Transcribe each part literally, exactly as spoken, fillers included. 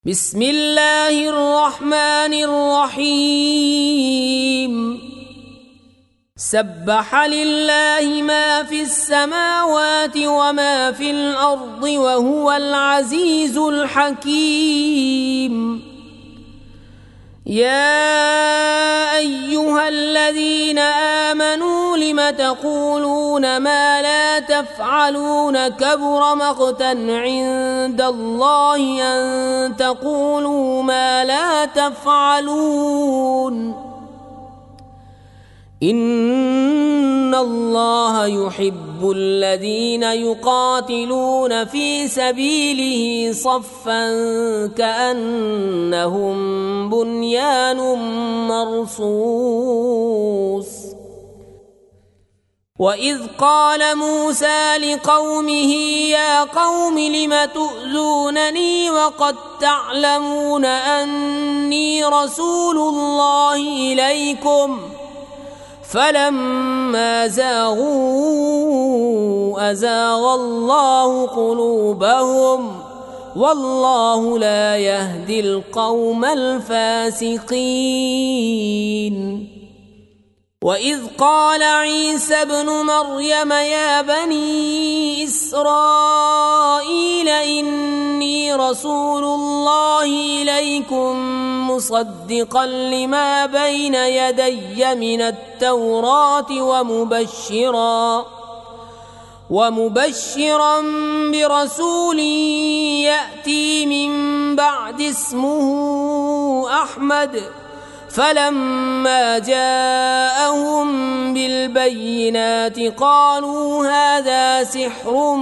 بسم الله الرحمن الرحيم سبح لله ما في السماوات وما في الأرض وهو العزيز الحكيم. يا أيها الذين آمنوا لم تقولون ما لا تفعلون كبر مقتا عند الله أن تقولوا ما لا تفعلون. إن الله يحب الذين يقاتلون في سبيله صفا كأنهم بنيان مرصوص. وإذ قال موسى لقومه يا قوم لم تؤذونني وقد تعلمون أني رسول الله إليكم فلما زاغوا أزاغ الله قلوبهم والله لا يهدي القوم الفاسقين. وإذ قال عيسى ابن مريم يا بني إسرائيل إني رسول الله إليكم مصدقا لما بين يدي من التوراة ومبشرا ومبشرا برسول يأتي من بعد اسمه أحمد. فلما جاءهم بالبينات قالوا هذا سحر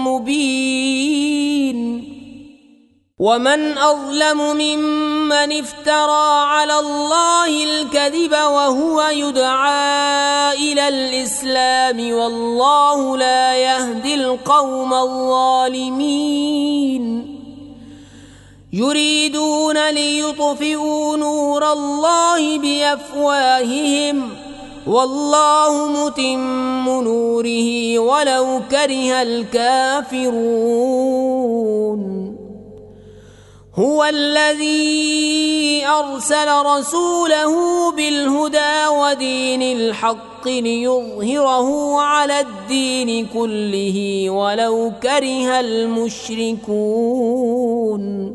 مبين. ومن أظلم ممن افترى على الله الكذب وهو يدعى إلى الإسلام والله لا يهدي القوم الظالمين. يريدون ليطفئوا نور الله بأفواههم والله متم نوره ولو كره الكافرون. هو الذي أرسل رسوله بالهدى ودين الحق ليظهره على الدين كله ولو كره المشركون.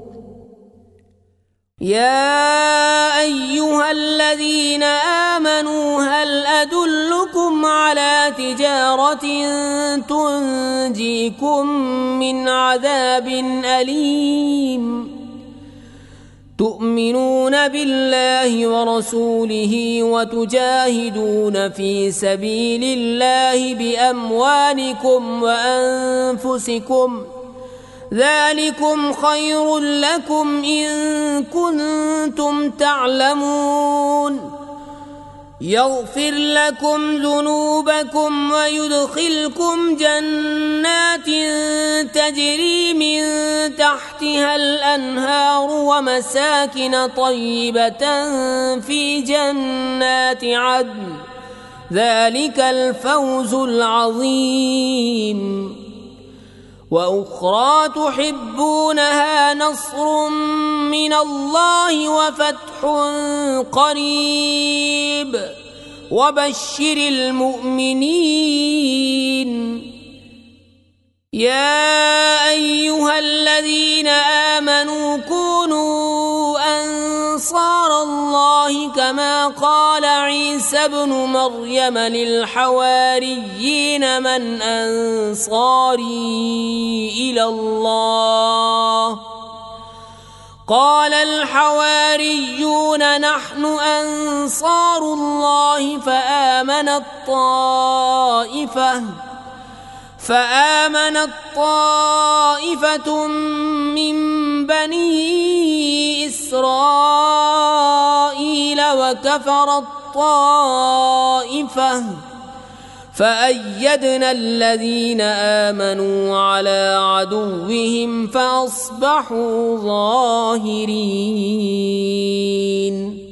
يا أيها الذين آمنوا هل أدلكم على تجارة تنجيكم من عذاب أليم تؤمنون بالله ورسوله وتجاهدون في سبيل الله بأموالكم وأنفسكم ذلكم خير لكم إن كنتم تعلمون. يغفر لكم ذنوبكم ويدخلكم جنات تجري من تحتها الأنهار ومساكن طيبة في جنات عدن ذلك الفوز العظيم. وأخرى تحبونها نصر من الله وفتح قريب وبشر المؤمنين. يا أيها الذين آمنوا كونوا أنصار الله كما قال عيسى ابن مريم للحواريين من أنصاري إلى الله قال الحواريون نحن أنصار الله فآمنت طائفة فآمنت طائفة من بني إسرائيل وكفرت طائفة فأيدنا الذين آمنوا على عدوهم فأصبحوا ظاهرين.